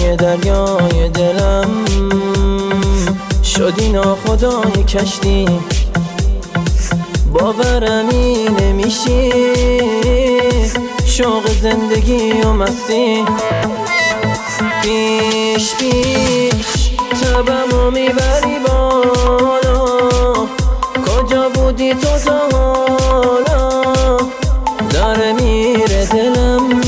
دریای دریای دلم شدی ناخدای کشتی، باورمی نمیشی شوق زندگی و مستی. پیش پیش تبمو میبری بالا، کجا بودی تو تا حالا؟ داره میره دلم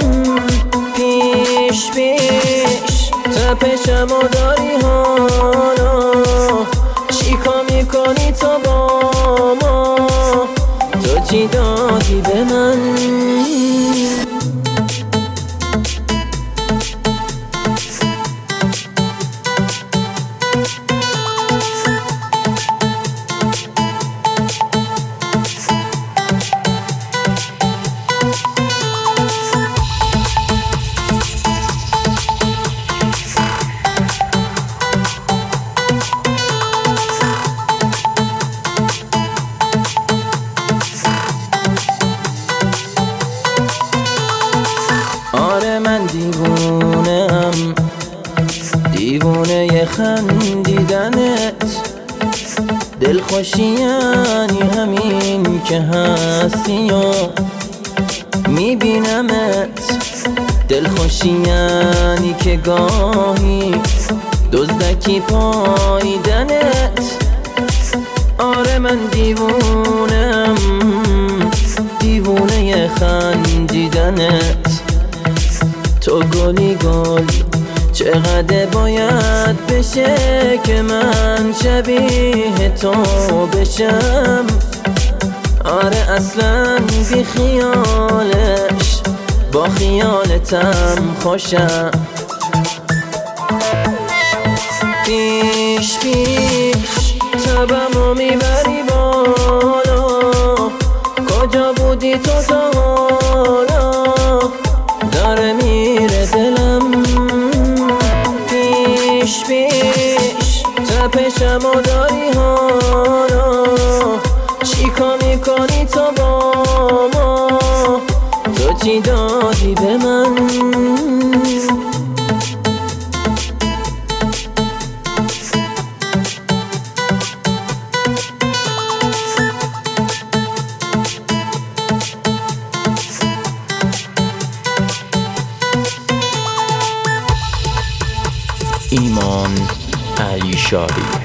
پیش پیش، تپشمو داری حالا، چیکار میکنی تو با ما؟ تو چی دادی به من؟ آره من دیوونم، دیوونه خندیدنت، دلخوشی یعنی همین که هستی و میبینمت. دلخوشی یعنی که گاهی دزدکی پاییدنت. آره من دیوونم، دیوونه خندیدنت. تو گلی گل چقدر باید بشه که من شبیه تو بشم؟ آره اصلا بی خیالش، با خیالتم خوشم. پیش پیش تبمو میبری بالا، کجا بودی تو تا حالا؟ داره میره دلم پیش پیش، تپشمو داری حالا، چیکار میکنی تو با ما؟ تو چی دادی به من؟ ایمان علیشاری.